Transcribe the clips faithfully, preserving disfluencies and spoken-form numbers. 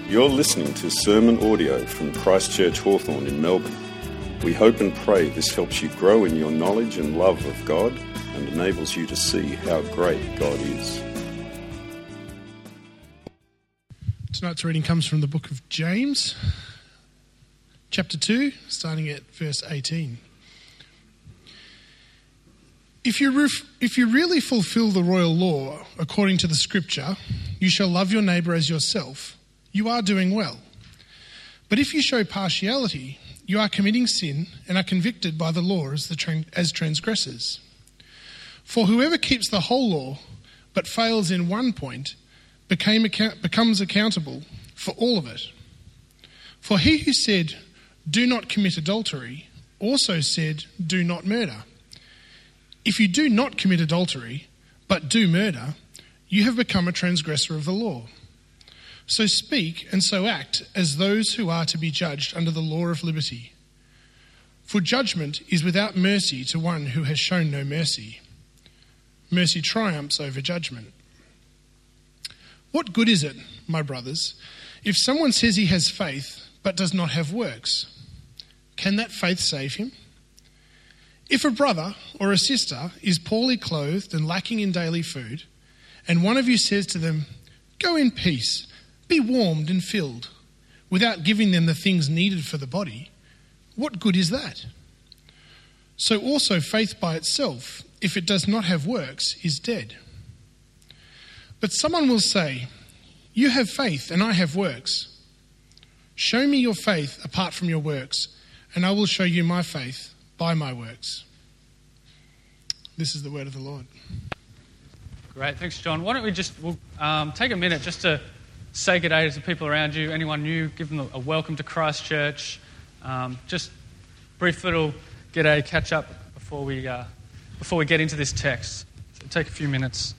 You're listening to sermon audio from Christchurch Hawthorn in Melbourne. We hope and pray this helps you grow in your knowledge and love of God and enables you to see how great God is. Tonight's reading comes from the book of James, chapter two, starting at verse eighteen. If you, ref- if you really fulfill the royal law according to the scripture, you shall love your neighbour as yourself, you are doing well. But if you show partiality, you are committing sin and are convicted by the law as, the tran- as transgressors. For whoever keeps the whole law but fails in one point became account- becomes accountable for all of it. For he who said, "Do not commit adultery," also said, "Do not murder." If you do not commit adultery, but do murder, you have become a transgressor of the law. So speak and so act as those who are to be judged under the law of liberty. For judgment is without mercy to one who has shown no mercy. Mercy triumphs over judgment. What good is it, my brothers, if someone says he has faith but does not have works? Can that faith save him? If a brother or a sister is poorly clothed and lacking in daily food, and one of you says to them, "Go in peace, be warmed and filled," without giving them the things needed for the body, what good is that? So also faith by itself, if it does not have works, is dead. But someone will say, "You have faith and I have works. Show me your faith apart from your works, and I will show you my faith by my works." This is the word of the Lord. Great, thanks, John. Why don't we just we'll, um, take a minute just to say good day to the people around you, anyone new, give them a welcome to Christchurch. Um, just brief little g'day, catch up before we uh, before we get into this text. So take a few minutes.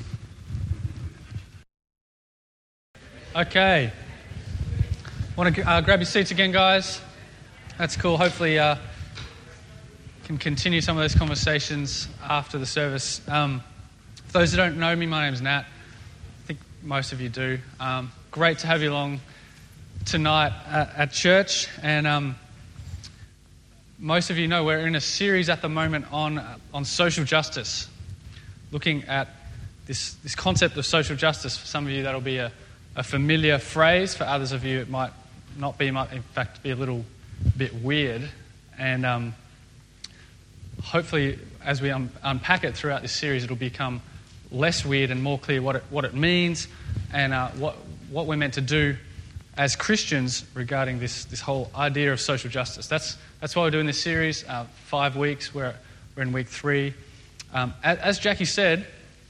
Okay. Want to uh, grab your seats again, guys? That's cool. Hopefully, uh, can continue some of those conversations after the service. Um, for those who don't know me, my name's Nat. I think most of you do. Um, great to have you along tonight at, at church. And um, most of you know we're in a series at the moment on uh, on social justice, looking at this this concept of social justice. For some of you, that'll be a, a familiar phrase. For others of you, it might not be. It might, in fact, be a little bit weird. And um, hopefully, as we un- unpack it throughout this series, it'll become less weird and more clear what it, what it means and uh, what what we're meant to do as Christians regarding this this whole idea of social justice. That's that's why we're doing this series. Uh, five weeks. We're we're in week three. Um, as, as Jackie said,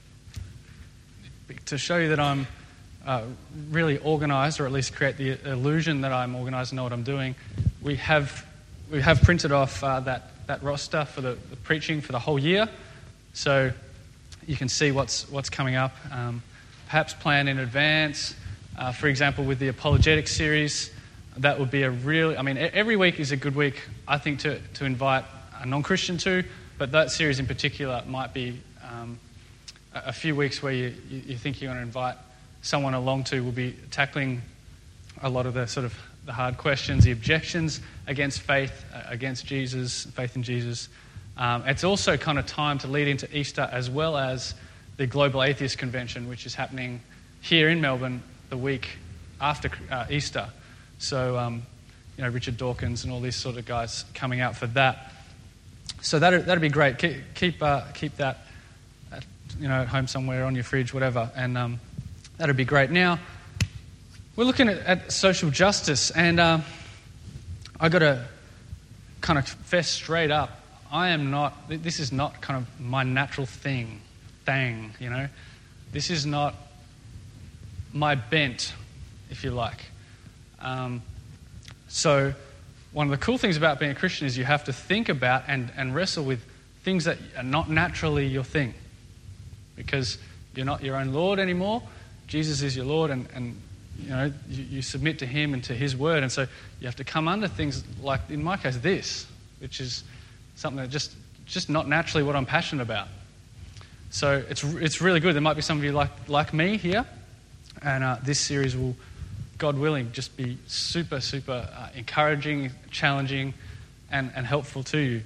to show you that I'm uh, really organised, or at least create the illusion that I'm organised and know what I'm doing, we have we have printed off uh, that. that roster for the, the preaching for the whole year, so you can see what's what's coming up. Um, perhaps plan in advance. Uh, for example, with the apologetic series, that would be a really. I mean, every week is a good week, I think, to to invite a non-Christian to, but that series in particular might be um, a, a few weeks where you, you, you think you're going to invite someone along to. We'll be tackling a lot of the sort of the hard questions, the objections against faith, uh, against Jesus, faith in Jesus. Um, it's also kind of time to lead into Easter, as well as the Global Atheist Convention, which is happening here in Melbourne the week after uh, Easter. So, um, you know, Richard Dawkins and all these sort of guys coming out for that. So that'd, that'd be great. Keep keep, uh, keep that, at, you know, at home somewhere, on your fridge, whatever, and um, that'd be great. Now, we're looking at, at social justice, and uh, I got to kind of fess straight up. I am not. This is not kind of my natural thing, thing. You know, this is not my bent, if you like. Um, so, one of the cool things about being a Christian is you have to think about and, and wrestle with things that are not naturally your thing, because you're not your own Lord anymore. Jesus is your Lord, and, and you know, you, you submit to him and to his word, and so you have to come under things like, in my case, this, which is something that just just not naturally what I'm passionate about. So it's it's really good. There might be some of you like like me here, and uh, this series will God willing, just be super, super uh, encouraging, challenging, and, and helpful to you.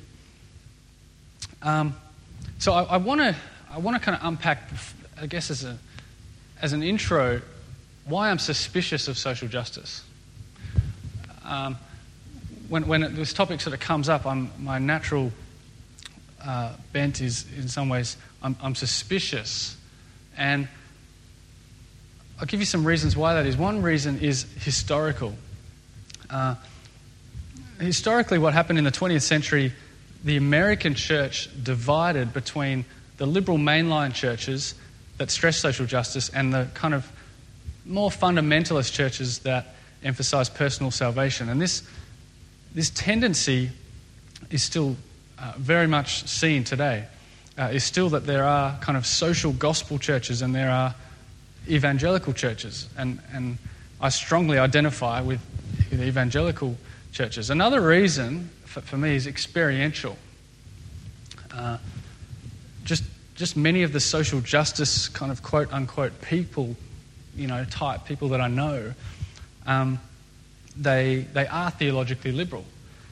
Um, so I want to I want to kind of unpack, I guess as a as an intro, why I'm suspicious of social justice. Um, when when this topic sort of comes up, I'm, my natural uh, bent is, in some ways, I'm, I'm suspicious. And I'll give you some reasons why that is. One reason is historical. Uh, historically, what happened in the twentieth century, the American church divided between the liberal mainline churches that stress social justice and the kind of more fundamentalist churches that emphasize personal salvation. And this this tendency is still uh, very much seen today. Uh, is still that there are kind of social gospel churches and there are evangelical churches. And, and I strongly identify with the evangelical churches. Another reason for, for me is experiential. Uh, just just many of the social justice kind of quote unquote people, you know, type people that I know, um, they they are theologically liberal.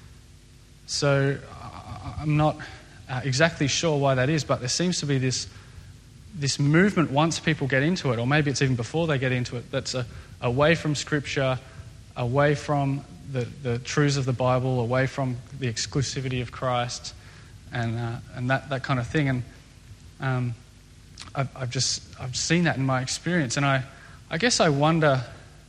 So I, I'm not uh, exactly sure why that is, but there seems to be this this movement once people get into it, or maybe it's even before they get into it, that's a, away from Scripture, away from the, the truths of the Bible, away from the exclusivity of Christ, and uh, and that, that kind of thing. And um, I've, I've just I've seen that in my experience, and I I guess I wonder.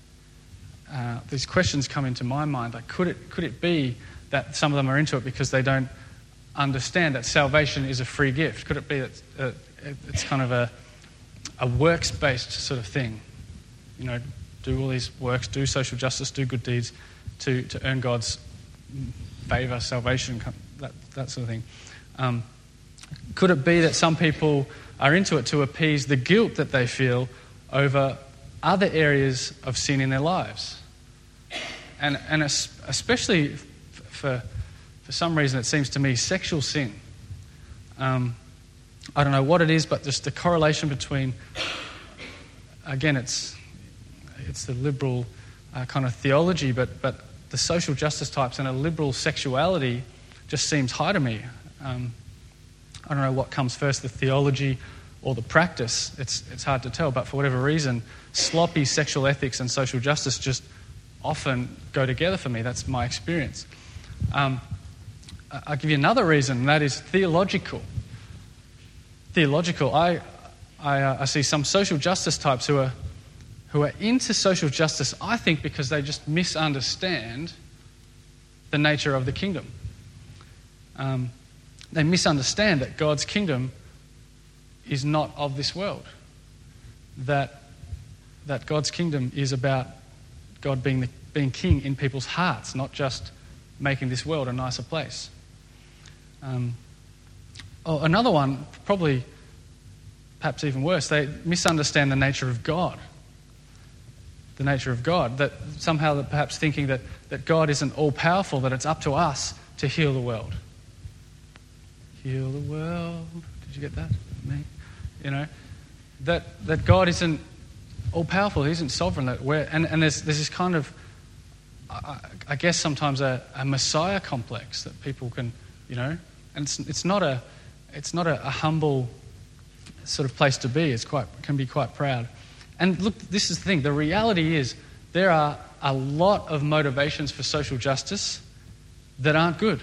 Uh, these questions come into my mind. Like, could it could it be that some of them are into it because they don't understand that salvation is a free gift? Could it be that uh, it's kind of a a works-based sort of thing? You know, do all these works, do social justice, do good deeds to, to earn God's favour, salvation, that that sort of thing. Um, could it be that some people are into it to appease the guilt that they feel over other areas of sin in their lives? And and especially for for some reason, it seems to me, sexual sin. Um, I don't know what it is, but just the correlation between, again, it's it's the liberal uh, kind of theology, but but the social justice types and a liberal sexuality just seems high to me. Um, I don't know what comes first, the theology or the practice. It's it's hard to tell, but for whatever reason, sloppy sexual ethics and social justice just often go together for me. That's my experience. Um, I'll give you another reason, and that is theological. Theological. I I, uh, I see some social justice types who are who are into social justice, I think, because they just misunderstand the nature of the kingdom. Um, they misunderstand that God's kingdom is not of this world. That that God's kingdom is about God being the, being king in people's hearts, not just making this world a nicer place. Um, oh, another one, probably perhaps even worse, they misunderstand the nature of God. The nature of God, that somehow that perhaps thinking that, that God isn't all-powerful, that it's up to us to heal the world. Heal the world. Did you get that? Me? You know, that that God isn't all-powerful, He isn't sovereign. That we're, and, and there's there's this kind of, I, I guess sometimes a, a Messiah complex that people can, you know, and it's it's not a it's not a, a humble sort of place to be. It's quite can be quite proud. And look, this is the thing. The reality is there are a lot of motivations for social justice that aren't good.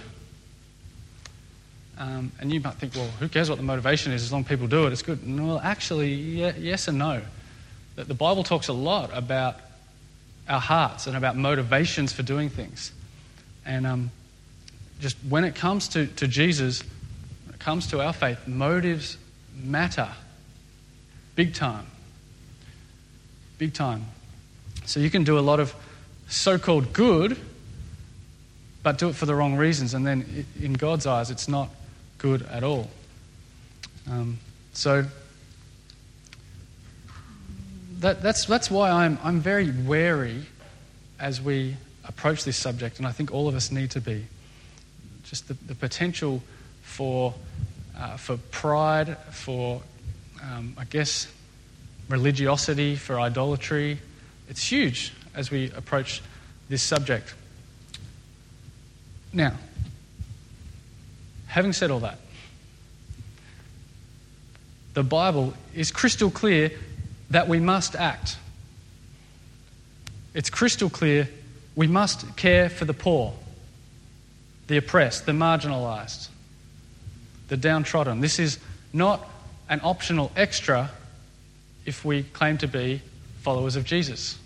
Um, and you might think, well, who cares what the motivation is as long as people do it, it's good. Well, actually, yeah, yes and no. That the Bible talks a lot about our hearts and about motivations for doing things. And um, just when it comes to, to Jesus, when it comes to our faith, motives matter. Big time. Big time. So you can do a lot of so-called good, but do it for the wrong reasons, and then in God's eyes, it's not good at all. Um, so that, that's that's why I'm I'm very wary as we approach this subject, and I think all of us need to be. Just the, the potential for uh, for pride, for um, I guess religiosity, for idolatry, it's huge. as we approach this subject. Now, having said all that, the Bible is crystal clear that we must act. It's crystal clear we must care for the poor, the oppressed, the marginalised, the downtrodden. This is not an optional extra if we claim to be followers of Jesus.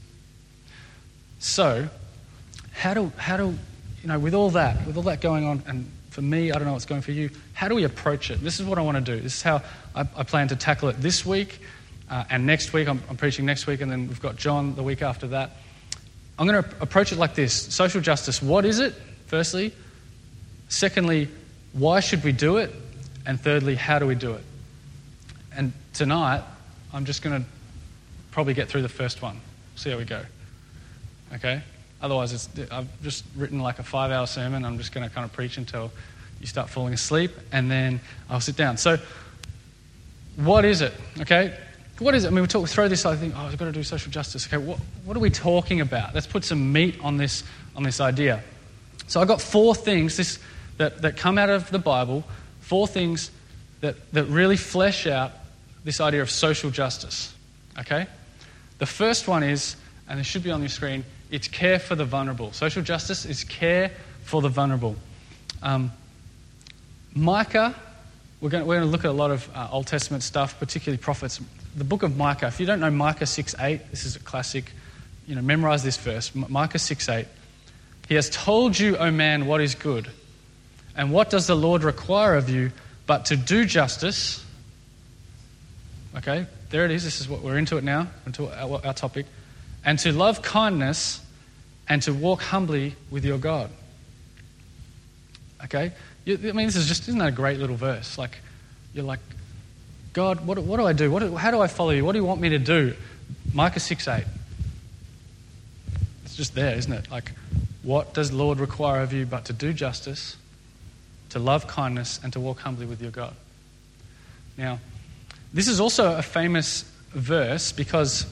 So, how do, how do, you know, with all that, with all that going on, and for me, I don't know what's going for you, how do we approach it? This is what I want to do. This is how I, I plan to tackle it this week, uh, and next week. I'm, I'm preaching next week, and then we've got John the week after that. I'm going to approach it like this. Social justice, what is it, firstly? Secondly, why should we do it? And thirdly, how do we do it? And tonight, I'm just going to probably get through the first one. See how we go. Okay? Otherwise, it's, I've just written like a five-hour sermon. I'm just going to kind of preach until you start falling asleep, and then I'll sit down. So, what is it? Okay? What is it? I mean, we talk through this. I think, oh, I've got to do social justice. Okay, what what are we talking about? Let's put some meat on this on this idea. So, I've got four things this that that come out of the Bible. Four things that that really flesh out this idea of social justice. Okay? The first one is, and it should be on your screen, it's care for the vulnerable. Social justice is care for the vulnerable. Um, Micah, we're going, to, we're going to look at a lot of uh, Old Testament stuff, particularly prophets. The book of Micah, if you don't know Micah six eight, this is a classic, you know, memorize this verse. M- Micah six eight. He has told you, O man, what is good. And what does the Lord require of you but to do justice? Okay, there it is. This is what we're into it now, into our, our topic. And to love kindness and to walk humbly with your God. Okay? You, I mean, this is just, isn't that a great little verse? Like, you're like, God, what, what do I do? What, how do I follow you? What do you want me to do? Micah six eight. It's just there, isn't it? Like, what does the Lord require of you but to do justice, to love kindness, and to walk humbly with your God? Now, this is also a famous verse because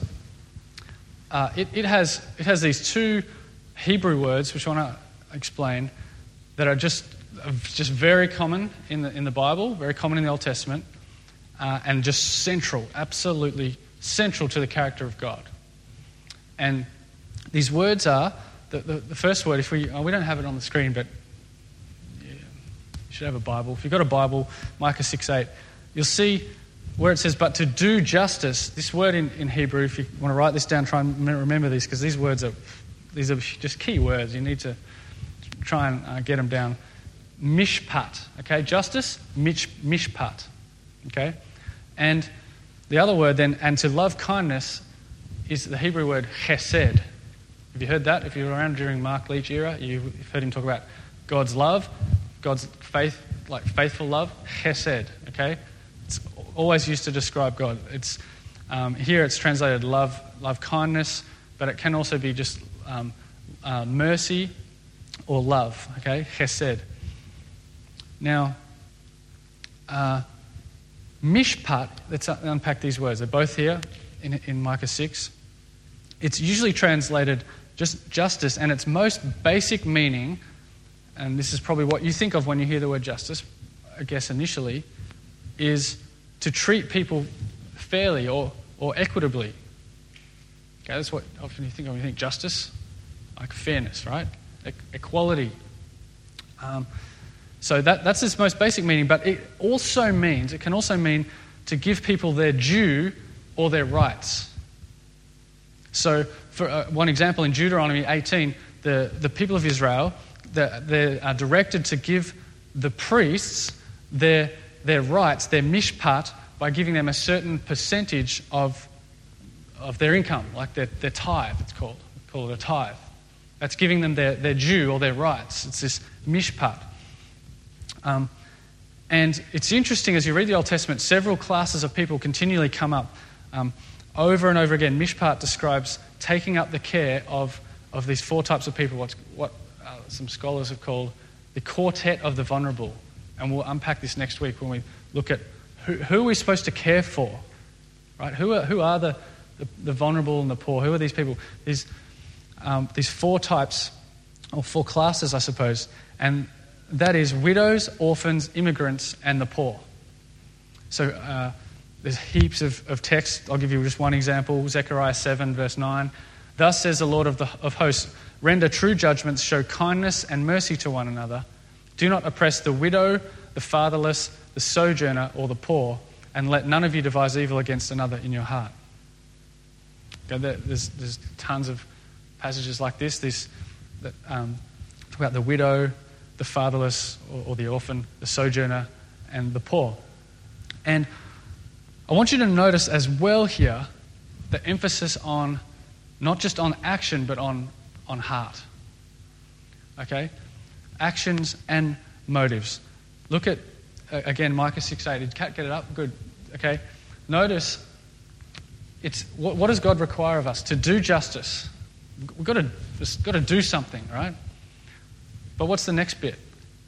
uh, it, it has it has these two Hebrew words, which I want to explain, that are just just very common in the in the Bible, very common in the Old Testament, uh, and just central, absolutely central to the character of God. And these words are the the, the first word. If we oh, we don't have it on the screen, but yeah, you should have a Bible. If you've got a Bible, Micah six eight, you'll see where it says, but to do justice, this word in, in Hebrew, if you want to write this down, try and remember these, because these words are, these are just key words. You need to try and uh, get them down. Mishpat, okay? Justice, mish, mishpat, okay? And the other word then, and to love kindness, is the Hebrew word chesed. Have you heard that? If you were around during Mark Leach era, you've heard him talk about God's love, God's faith, like faithful love, chesed, okay? It's always used to describe God. It's um, here it's translated love, love kindness, but it can also be just um, uh, mercy or love. Okay, chesed. Now, uh, mishpat. Let's unpack these words. They're both here in, in Micah six. It's usually translated just justice, and its most basic meaning, and this is probably what you think of when you hear the word justice, I guess initially, is to treat people fairly or, or equitably. Okay, that's what often you think of when you think justice, like fairness, right? E- equality. Um, so that, that's its most basic meaning, but it also means, it can also mean to give people their due or their rights. So for uh, one example, in Deuteronomy eighteen, the, the people of Israel, they are directed to give the priests their their rights, their mishpat, by giving them a certain percentage of of their income, like their, their tithe, it's called. We call it a tithe. That's giving them their, their due or their rights. It's this mishpat. Um, and it's interesting, as you read the Old Testament, several classes of people continually come up. Um, over and over again, mishpat describes taking up the care of, of these four types of people, what's, what uh, some scholars have called the quartet of the vulnerable. And we'll unpack this next week when we look at who, who are we supposed to care for, right? Who are, who are the, the, the vulnerable and the poor? Who are these people? These, um, these four types, or four classes, I suppose, and that is widows, orphans, immigrants, and the poor. So uh, there's heaps of, of text. I'll give you just one example. Zechariah seven, verse nine. Thus says the Lord of, the, of hosts, render true judgments, show kindness and mercy to one another. Do not oppress the widow, the fatherless, the sojourner, or the poor, and let none of you devise evil against another in your heart. Okay, there's, there's tons of passages like this. This that um, talk about the widow, the fatherless, or, or the orphan, the sojourner, and the poor. And I want you to notice as well here the emphasis on not just on action, but on, on heart. Okay? Actions and motives. Look at, uh, again, Micah six eight. Did Kat get it up? Good. Okay? Notice, it's what, what does God require of us? To do justice. We've got to, we've got to do something, right? But what's the next bit?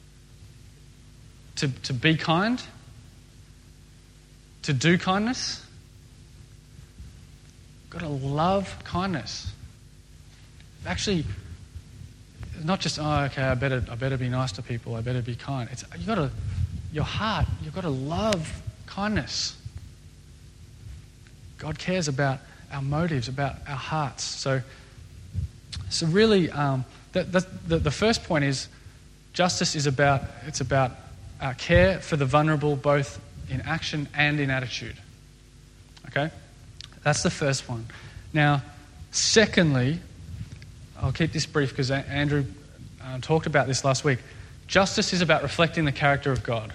To, to be kind? To do kindness? We've got to love kindness. Actually, not just, oh, okay, I better, I better be nice to people. I better be kind. It's you got to, your heart. You've got to love kindness. God cares about our motives, about our hearts. So, so really, um, the, the, the first point is justice is about it's about uh, care for the vulnerable, both in action and in attitude. Okay, that's the first one. Now, secondly, I'll keep this brief because Andrew uh, talked about this last week. Justice is about reflecting the character of God.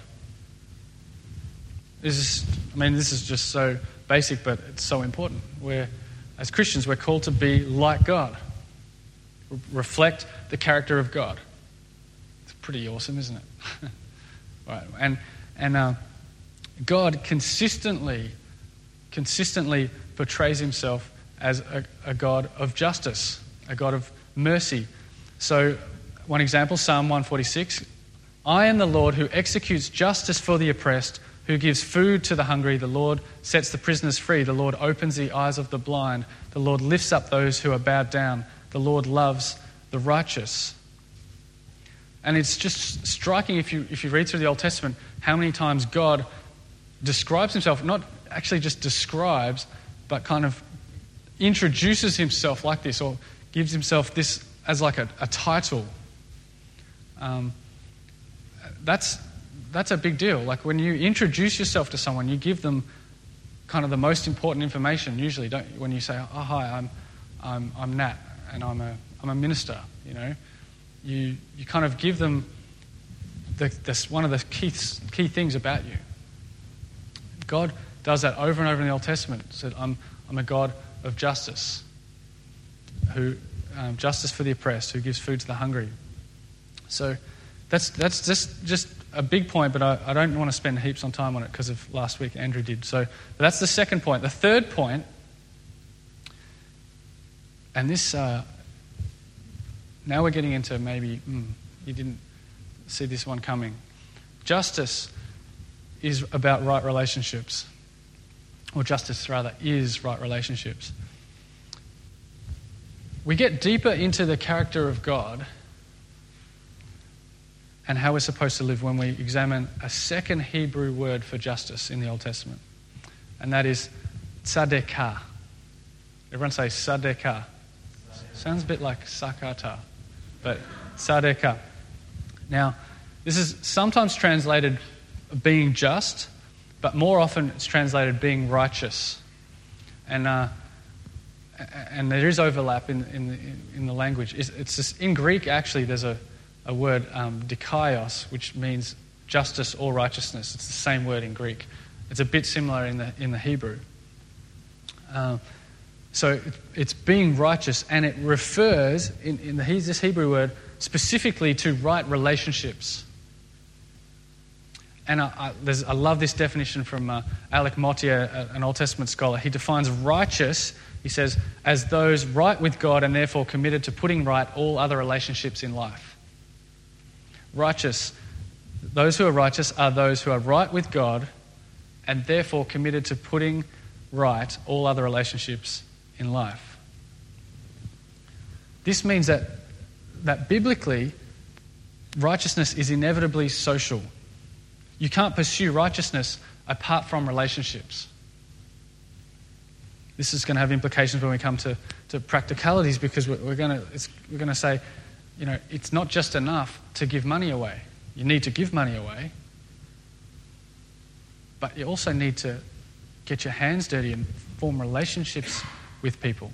This is, I mean, this is just so basic, but it's so important. We're, as Christians, we're called to be like God. Re- reflect the character of God. It's pretty awesome, isn't it? Right. And and uh, God consistently, consistently portrays himself as a, a God of justice, a God of mercy. So, one example, Psalm one forty-six. I am the Lord who executes justice for the oppressed, who gives food to the hungry. The Lord sets the prisoners free. The Lord opens the eyes of the blind. The Lord lifts up those who are bowed down. The Lord loves the righteous. And it's just striking if you if you read through the Old Testament how many times God describes himself, not actually just describes, but kind of introduces himself like this, or gives himself this as like a, a title. Um, that's that's a big deal. Like when you introduce yourself to someone, you give them kind of the most important information. Usually, don't you? When you say, "Oh, hi, I'm I'm I'm Nat, and I'm a I'm a minister," you know, you you kind of give them the, this one of the key key things about you. God does that over and over in the Old Testament. Said, "I'm I'm a God of justice, who um, justice for the oppressed, who gives food to the hungry." So that's that's just just a big point, but I, I don't want to spend heaps on time on it because of last week Andrew did. So but that's the second point. The third point, and this uh, now we're getting into maybe mm, you didn't see this one coming. Justice is about right relationships, or justice rather is right relationships. We get deeper into the character of God and how we're supposed to live when we examine a second Hebrew word for justice in the Old Testament. And that is tzedakah. Everyone say tzedakah. Sounds a bit like sakata, but tzedakah. Now, this is sometimes translated being just, but more often it's translated being righteous. And uh, and there is overlap in in the, in the language. It's, it's just, in Greek, actually, there's a a word, um, dikaios, which means justice or righteousness. It's the same word in Greek. It's a bit similar in the in the Hebrew. Uh, so it, it's being righteous, and it refers, in, in the, this Hebrew word, specifically to right relationships. And I, I, I love this definition from uh, Alec Mottier, an Old Testament scholar. He defines righteous, he says, as those right with God and therefore committed to putting right all other relationships in life. Righteous. Those who are righteous are those who are right with God and therefore committed to putting right all other relationships in life. This means that, that biblically, righteousness is inevitably social. You can't pursue righteousness apart from relationships. This is going to have implications when we come to, to practicalities, because we're, we're going to it's, we're going to say, you know, it's not just enough to give money away. You need to give money away, but you also need to get your hands dirty and form relationships with people.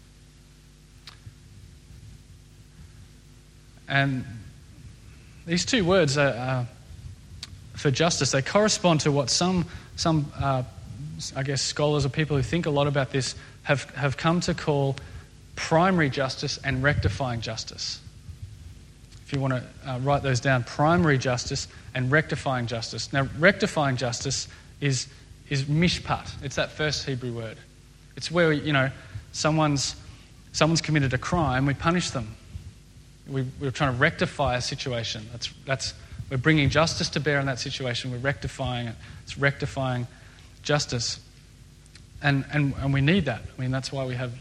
And these two words are, uh, for justice, they correspond to what some some uh, I guess scholars or people who think a lot about this have, have come to call primary justice and rectifying justice. If you want to uh, write those down, primary justice and rectifying justice. Now, rectifying justice is is mishpat. It's that first Hebrew word. It's where, you know, someone's someone's committed a crime, we punish them. We, we're trying to rectify a situation. That's that's we're bringing justice to bear on that situation. We're rectifying it. It's rectifying justice, and and and we need that. I mean, that's why we have,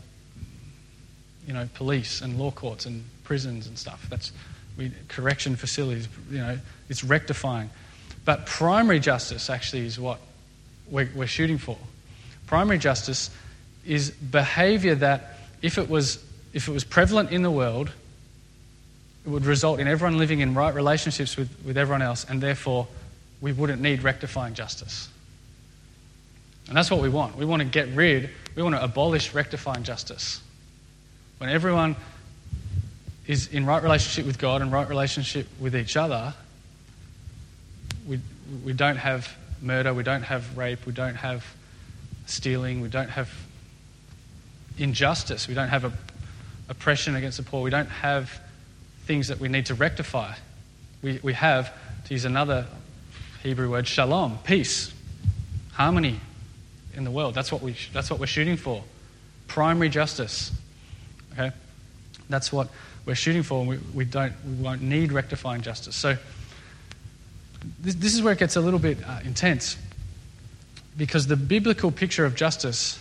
you know, police and law courts and prisons and stuff. That's we correction facilities. You know, it's rectifying. But primary justice actually is what we're, we're shooting for. Primary justice is behaviour that, if it was if it was prevalent in the world, it would result in everyone living in right relationships with, with everyone else, and therefore we wouldn't need rectifying justice. And that's what we want. We want to get rid, we want to abolish rectifying justice. When everyone is in right relationship with God and right relationship with each other, we we don't have murder, we don't have rape, we don't have stealing, we don't have injustice, we don't have a, oppression against the poor, we don't have things that we need to rectify. We we have, to use another Hebrew word, shalom, peace, harmony in the world. That's what we that's what we're shooting for. Primary justice. Okay? That's what we're shooting for, and we, we don't we won't need rectifying justice. So this, this is where it gets a little bit uh, intense, because the biblical picture of justice,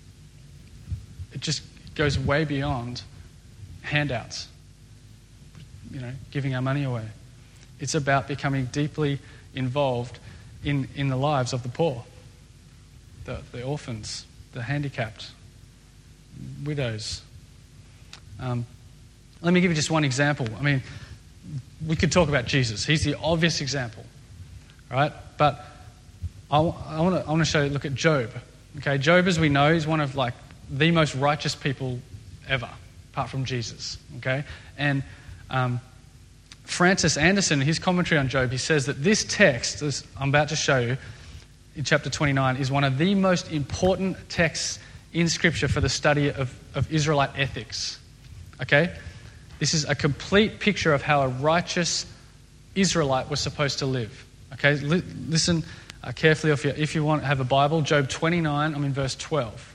it just goes way beyond handouts, you know, giving our money away. It's about becoming deeply involved in, in the lives of the poor, the, the orphans, the handicapped, widows. Um, let me give you just one example. I mean, we could talk about Jesus. He's the obvious example, right? But I, I want to I want to show you, look at Job. Okay, Job, as we know, is one of like the most righteous people ever, apart from Jesus. Okay, and um, Francis Anderson, in his commentary on Job, he says that this text, as I'm about to show you, in chapter twenty-nine, is one of the most important texts in Scripture for the study of, of Israelite ethics. Okay? This is a complete picture of how a righteous Israelite was supposed to live. Okay? L- listen uh, carefully if you, if you want to have a Bible. Job twenty-nine, I'm in verse twelve.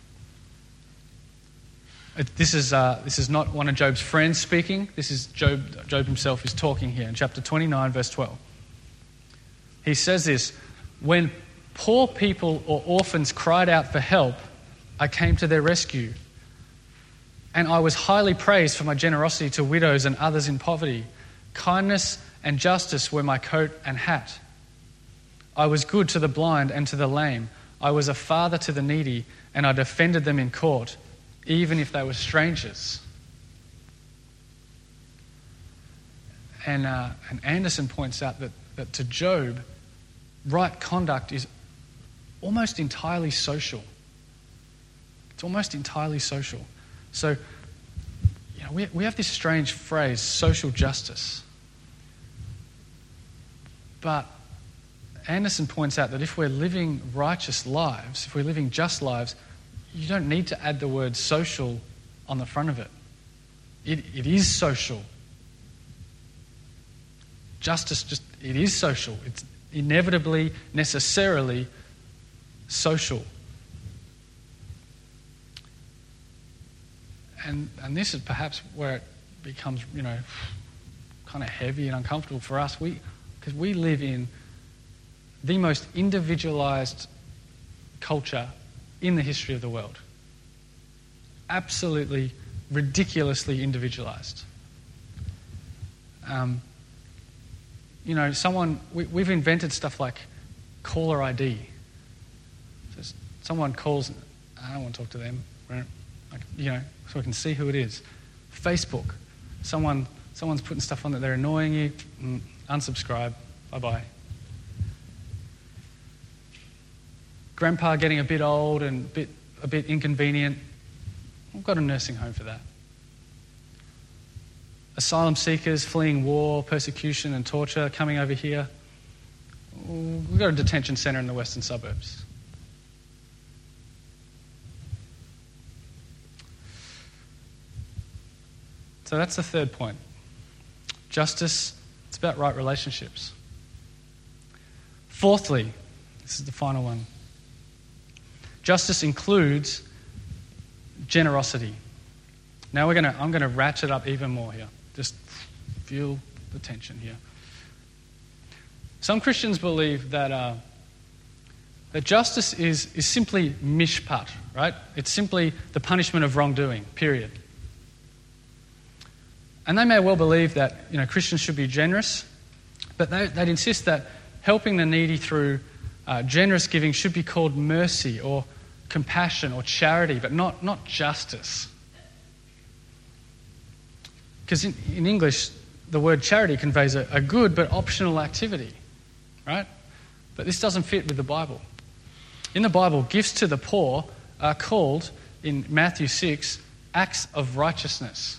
It, this is uh, this is not one of Job's friends speaking. This is Job, Job himself is talking here in chapter twenty-nine, verse twelve. He says this: "When poor people or orphans cried out for help, I came to their rescue. And I was highly praised for my generosity to widows and others in poverty. Kindness and justice were my coat and hat. I was good to the blind and to the lame. I was a father to the needy, and I defended them in court, even if they were strangers." And, uh, and Anderson points out that, that to Job, right conduct is almost entirely social. It's almost entirely social. So, you know, we we have this strange phrase, social justice. But Anderson points out that if we're living righteous lives, if we're living just lives, you don't need to add the word social on the front of it. It it is social. Justice just it is social. It's inevitably, necessarily social. And and this is perhaps where it becomes, you know, kind of heavy and uncomfortable for us. We because we live in the most individualized culture in the history of the world. Absolutely ridiculously individualized. Um, you know, someone, we, we've invented stuff like caller I D. So someone calls, I don't want to talk to them, right? Like, you know, so I can see who it is. Facebook, someone, someone's putting stuff on that they're annoying you, mm, unsubscribe, bye-bye. Grandpa getting a bit old and a bit, a bit inconvenient. I've got a nursing home for that. Asylum seekers fleeing war, persecution and torture coming over here. We've got a detention centre in the western suburbs. So that's the third point. Justice, it's about right relationships. Fourthly, this is the final one. Justice includes generosity. Now we're going to I'm going to ratchet up even more here. Just feel the tension here. Some Christians believe that uh, that justice is is simply mishpat, right? It's simply the punishment of wrongdoing, period. And they may well believe that, you know, Christians should be generous, but they, they'd insist that helping the needy through uh, generous giving should be called mercy or compassion or charity, but not, not justice. Because in, in English, the word charity conveys a, a good but optional activity, right? But this doesn't fit with the Bible. In the Bible, gifts to the poor are called, in Matthew six, acts of righteousness.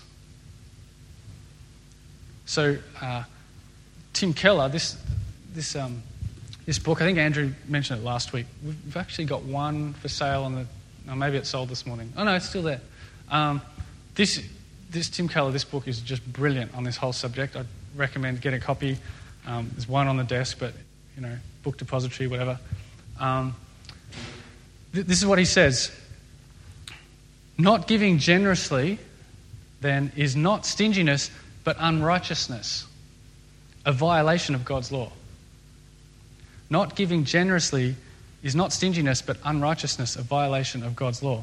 So, uh, Tim Keller, this this um, this book, I think Andrew mentioned it last week. We've actually got one for sale on the. Oh, maybe it's sold this morning. Oh no, it's still there. Um, this this Tim Keller, this book is just brilliant on this whole subject. I'd recommend getting a copy. Um, there's one on the desk, but you know, book depository, whatever. Um, th- this is what he says: not giving generously, then, is not stinginess, but unrighteousness, a violation of God's law. Not giving generously is not stinginess, but unrighteousness, a violation of God's law.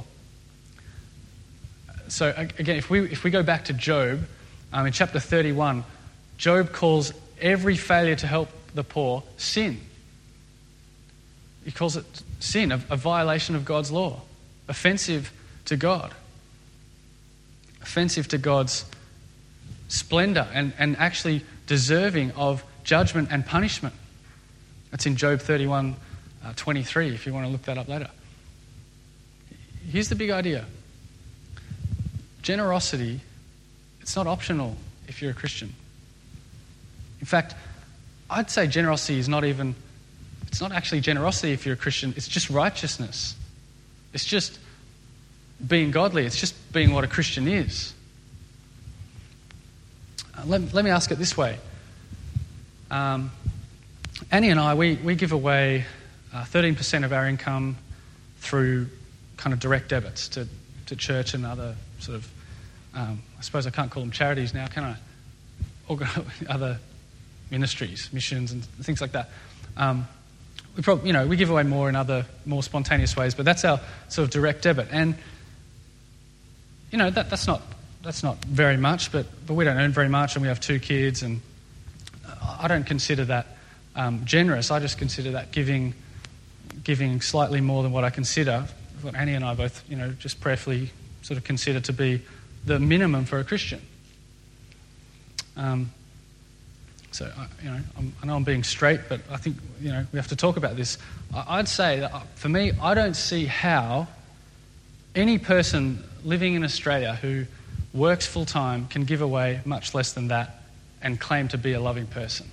So again, if we if we go back to Job, um, in chapter thirty-one, Job calls every failure to help the poor sin. He calls it sin, a, a violation of God's law, offensive to God, offensive to God's splendor and, and actually deserving of judgment and punishment. That's in Job thirty-one, uh, twenty-three, if you want to look that up later. Here's the big idea. Generosity, it's not optional if you're a Christian. In fact, I'd say generosity is not even, it's not actually generosity if you're a Christian, it's just righteousness. It's just being godly, it's just being what a Christian is. Let, let me ask it this way. Um, Annie and I, we, we give away uh, thirteen percent of our income through kind of direct debits to, to church and other sort of, um, I suppose I can't call them charities now, can I? Or other ministries, missions and things like that. Um, we probably, you know, we give away more in other more spontaneous ways, but that's our sort of direct debit. And, you know, that that's not... That's not very much, but, but we don't earn very much and we have two kids, and I don't consider that um, generous. I just consider that giving giving slightly more than what I consider, what Annie and I both, you know, just prayerfully sort of consider to be the minimum for a Christian. Um, so, I, you know, I'm, I know I'm being straight, but I think, you know, we have to talk about this. I, I'd say that for me, I don't see how any person living in Australia who works full-time can give away much less than that and claim to be a loving person.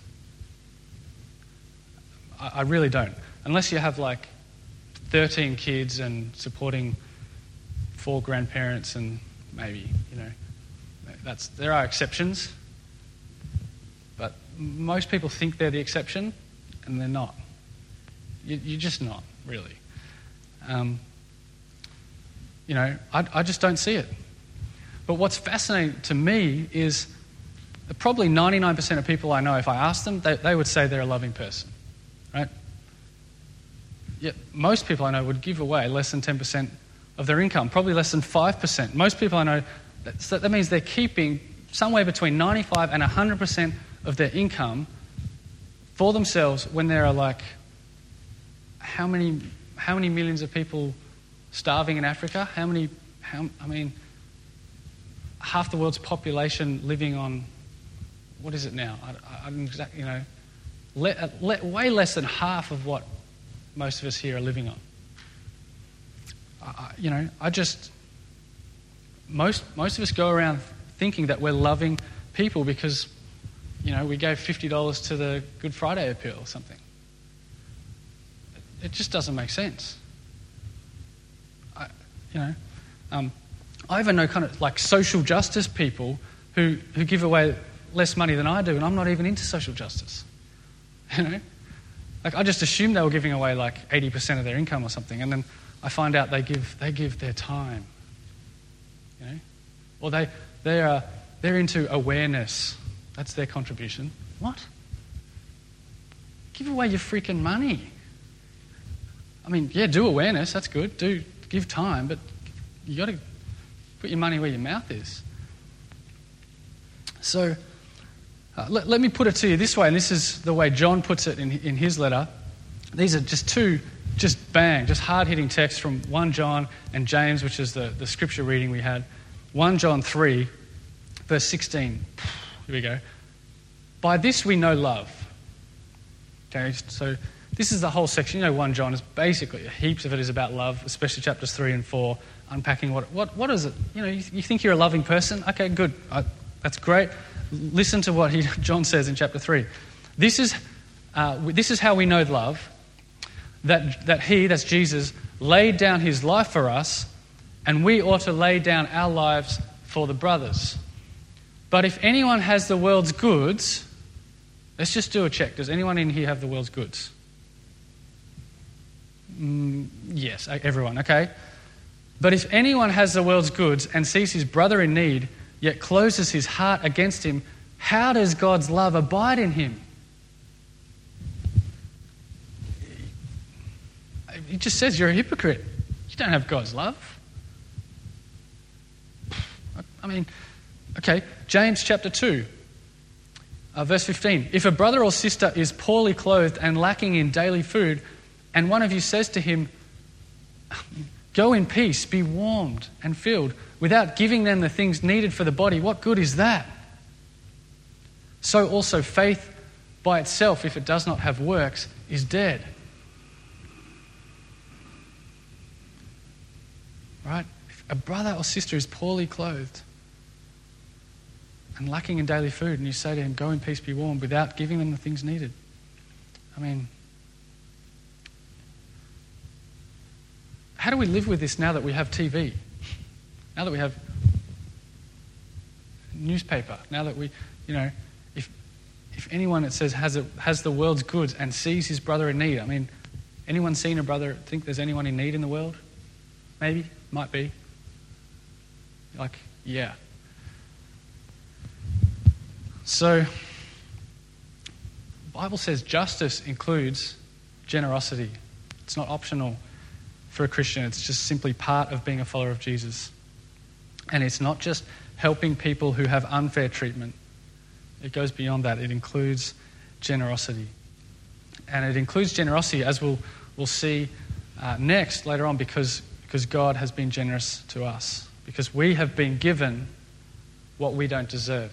I, I really don't. Unless you have like thirteen kids and supporting four grandparents and maybe, you know, that's there are exceptions. But most people think they're the exception and they're not. You, you're just not, really. Um, you know, I, I just don't see it. But what's fascinating to me is that probably ninety-nine percent of people I know, if I ask them, they, they would say they're a loving person, right? Yet most people I know would give away less than ten percent of their income, probably less than five percent. Most people I know So that means they're keeping somewhere between ninety-five and one hundred percent of their income for themselves when there are like how many how many millions of people starving in Africa? How many? How I mean, half the world's population living on what is it now? I, I'm exact, you know, le, le, way less than half of what most of us here are living on. I, you know, I just most most of us go around thinking that we're loving people because, you know, we gave fifty dollars to the Good Friday appeal or something. It just doesn't make sense. I, you know, um, I even know kind of like social justice people who, who give away less money than I do, and I'm not even into social justice. You know, like I just assumed they were giving away like eighty percent of their income or something, and then I find out they give they give their time. You know, or they they are they're into awareness. That's their contribution. What? Give away your freaking money. I mean, yeah, do awareness. That's good. Do give time, but you got to put your money where your mouth is. So, uh, let, let me put it to you this way, and this is the way John puts it in in his letter. These are just two, just bang, just hard-hitting texts from First John and James, which is the, the scripture reading we had. First John three, verse sixteen. Here we go. By this we know love. Okay, so this is the whole section. You know, First John is basically, heaps of it is about love, especially chapters three and four, unpacking what what what is it. You know, you, you think you're a loving person? Okay, good. I, that's great. Listen to what he, John says in chapter three. This is uh, this is how we know love, that that he, that's Jesus, laid down his life for us, and we ought to lay down our lives for the brothers. But if anyone has the world's goods, let's just do a check. Does anyone in here have the world's goods? Mm, yes, everyone, okay. But if anyone has the world's goods and sees his brother in need, yet closes his heart against him, how does God's love abide in him? It just says you're a hypocrite. You don't have God's love. I mean, okay, James chapter two, uh, verse fifteen. If a brother or sister is poorly clothed and lacking in daily food, and one of you says to him, go in peace, be warmed and filled, without giving them the things needed for the body, what good is that? So also faith by itself, if it does not have works, is dead. Right? If a brother or sister is poorly clothed and lacking in daily food, and you say to him, go in peace, be warmed, without giving them the things needed. I mean, how do we live with this now that we have T V? Now that we have newspaper? Now that we, you know, if if anyone that says has a, has the world's goods and sees his brother in need, I mean, anyone seen a brother, think there's anyone in need in the world? Maybe, might be. Like, yeah. So, the Bible says justice includes generosity. It's not optional for a Christian. It's just simply part of being a follower of Jesus. And it's not just helping people who have unfair treatment. It goes beyond that. It includes generosity. And it includes generosity, as we'll, we'll see uh, next, later on, because, because God has been generous to us. Because we have been given what we don't deserve.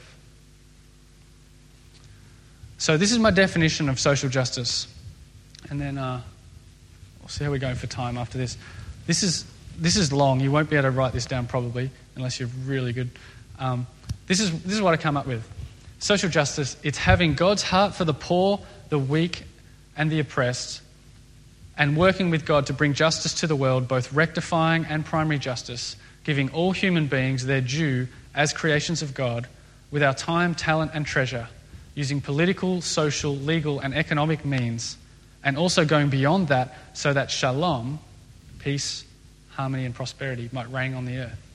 So this is my definition of social justice. And then uh, we'll see how we go for time after this. This is this is long. You won't be able to write this down probably, unless you're really good. Um, this is this is what I come up with. Social justice, it's having God's heart for the poor, the weak, and the oppressed, and working with God to bring justice to the world, both rectifying and primary justice, giving all human beings their due as creations of God, with our time, talent, and treasure, using political, social, legal, and economic means, and also going beyond that so that shalom, peace, harmony, and prosperity might reign on the earth.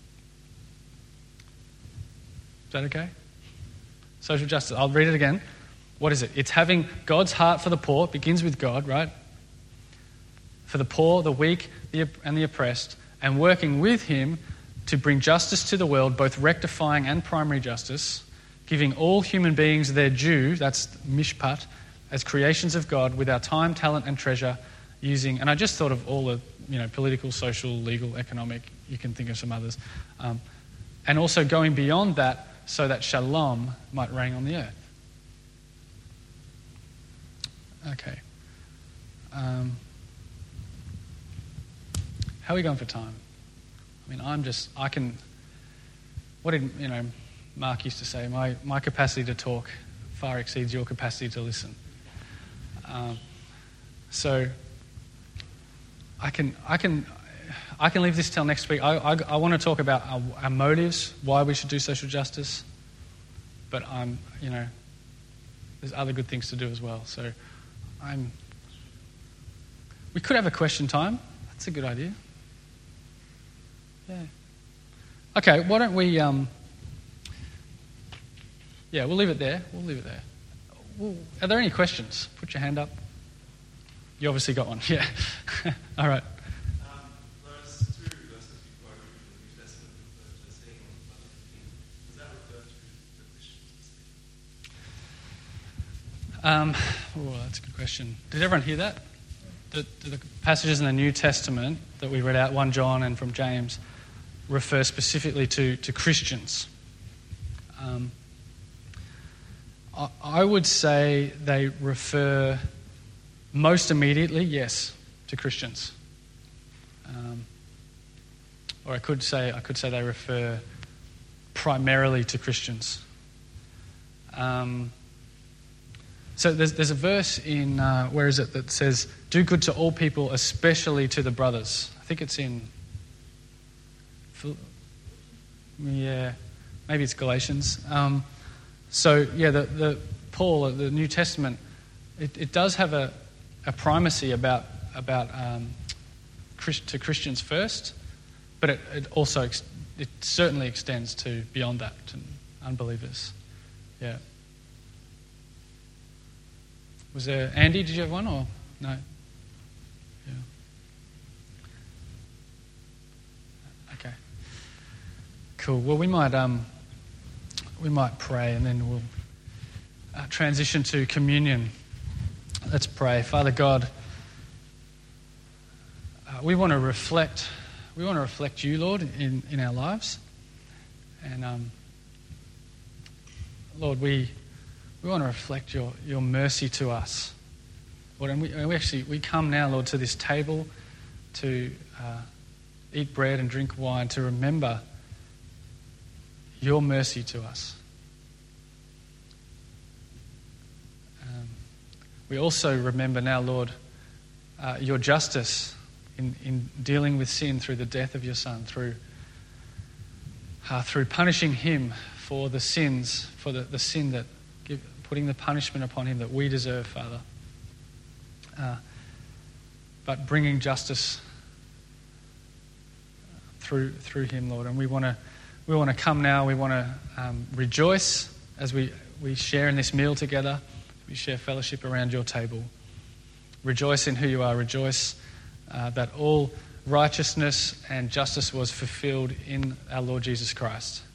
Is that okay? Social justice. I'll read it again. What is it? It's having God's heart for the poor. It begins with God, right? For the poor, the weak, the, and the oppressed, and working with him to bring justice to the world, both rectifying and primary justice, giving all human beings their due, that's mishpat, as creations of God, with our time, talent and treasure, using, and I just thought of all the, you know, political, social, legal, economic, you can think of some others, um, and also going beyond that so that shalom might reign on the earth. Okay. Um, how are we going for time? I mean, I'm just, I can, what did, you know, Mark used to say, my, my capacity to talk far exceeds your capacity to listen. Um, so I can, I can, I can leave this till next week. I, I, I want to talk about our, our motives, why we should do social justice, but I'm, you know, there's other good things to do as well. So I'm, we could have a question time. That's a good idea. Yeah. Okay, why don't we, um, yeah, we'll leave it there. We'll leave it there. Well, are there any questions? Put your hand up. You obviously got one, yeah. All right. Um, those two verses you quoted from the New Testament refer to seeing other things. Does that refer to the Christians? Um, oh, that's a good question. Did everyone hear that? The, the passages in the New Testament that we read out, First John and from James, refer specifically to, to Christians. Um, I, I would say they refer most immediately, yes, to Christians. Um, or I could say I could say they refer primarily to Christians. Um, so there's there's a verse in uh, where is it that says, "Do good to all people, especially to the brothers." I think it's in. Yeah, maybe it's Galatians. Um, so yeah, the the Paul, the New Testament, it, it does have a, a primacy about about um, Christ, to Christians first, but it, it also ex, it certainly extends to beyond that to unbelievers. Yeah. Was there Andy? Did you have one or no? Yeah. Okay. Cool. Well, we might um, we might pray and then we'll uh, transition to communion. Let's pray. Father God, uh, we want to reflect. We want to reflect you, Lord, in, in our lives, and um, Lord, we we want to reflect your your mercy to us, Lord. And we, and we actually we come now, Lord, to this table to uh, eat bread and drink wine to remember your mercy to us. Um, we also remember now, Lord, uh, your justice in, in dealing with sin through the death of your Son, through uh, through punishing him for the sins, for the, the sin that, give, putting the punishment upon him that we deserve, Father. Uh, but bringing justice through through him, Lord. And we want to we want to come now. We want to um, rejoice as we, we share in this meal together. We share fellowship around your table. Rejoice in who you are. Rejoice uh, that all righteousness and justice was fulfilled in our Lord Jesus Christ.